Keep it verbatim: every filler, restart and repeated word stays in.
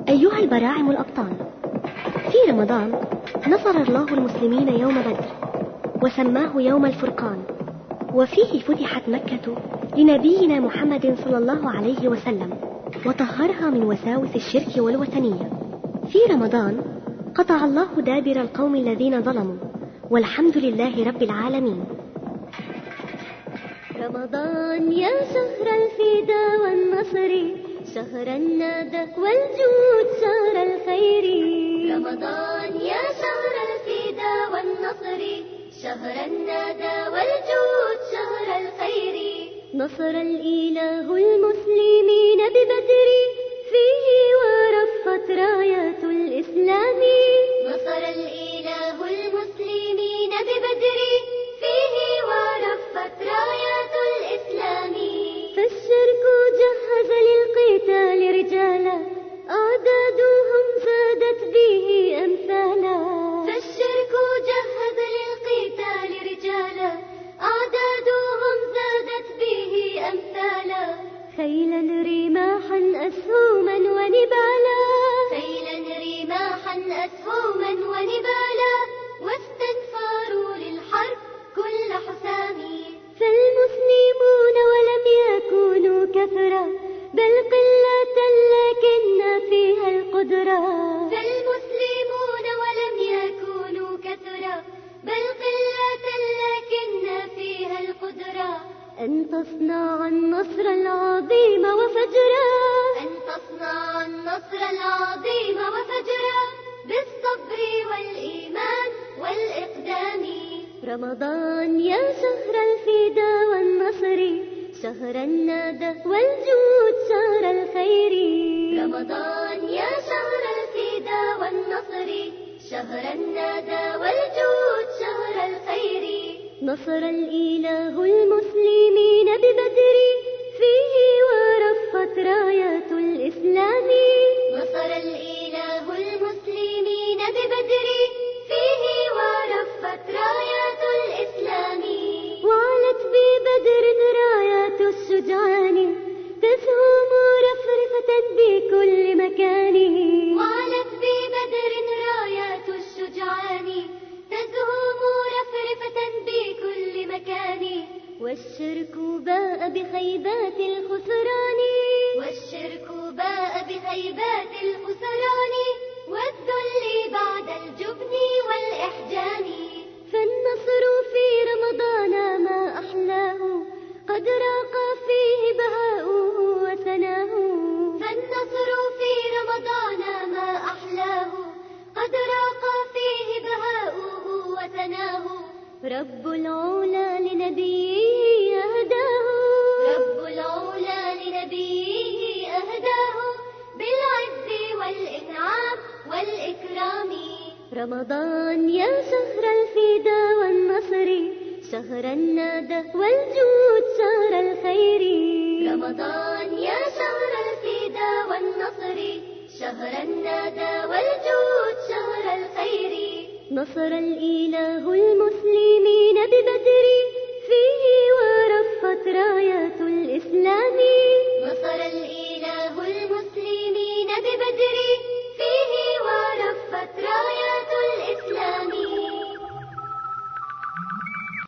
أيها البراعم الأبطال، في رمضان نصر الله المسلمين يوم بدر وسماه يوم الفرقان، وفيه فتحت مكة لنبينا محمد صلى الله عليه وسلم وطهرها من وساوس الشرك والوثنية. في رمضان قطع الله دابر القوم الذين ظلموا، والحمد لله رب العالمين. رمضان يا شهر الفدا والنصر، شهر الندى والجود، شهر الخير. رمضان يا شهر الفدا والنصر، شهر الندى والجود، شهر الخير. نصر الإله المسلمين ببدر، فيه ورفت رايات الإسلام. نصر الإله المسلمين ببدر، فيه ورفت رايات الإسلام. فالشرك جهز للقتال رجالا، أعدادهم زادت به أمثالا. فالشرك جهز للقتال رجالا، أعدادهم زادت به أمثالا. خيلا رماحا أسهوما ونبالا، خيلا رماحا أسهوما ونبالا، واستنفروا للحرب كل حسام. فالمسلمون ولم يكونوا كثرة، بل قلة لكن فيها القدرة. فالمسلمون ولم يكونوا كثرة، بل قلة لكن فيها القدرة. أن تصنع النصر العظيم وفجرا، أن تصنع النصر العظيم وفجرا، بالصبر والإيمان والإقدام. رمضان يا شهر الفدا والنصر، شهر الندى والجود، شهر الخير. رمضان يا شهر الفدا والنصر، شهر الندى والجود، شهر الخير. نصر الإله المسلمين ببدر، فيه ورفت رايات الإسلام. نصر الإله المسلمين ببدر، فيه ورفت رايات الإسلام. وعلت ببدر رايات الشجعان، تسهم رفرفة بكل مكان. وعلت ببدر رايات الشجعان، تزهم رفرفة بكل مكان. والشرك باء بخيبات الخسران، والشرك باء بخيبات الخسران، والذل بعد الجبن والإحجام. فالنصر في رمضان ما أحلاه، قد راق فيه بهاؤه وثناه. فالنصر في رمضان ما أحلاه، قد راق فيه بهاؤه وثناه. رب العلا لنبيه أهداه، رب العلا لنبيه أهداه، بالعز والإنعام والإكرام. رمضان يا شهر الفدا والنصر، شهر الندى والجود، شهر الخير. رمضان يا شهر الفدا والنصر، شهر الندى والجود، شهر الخير. نصر الإله المسلمين ببدر،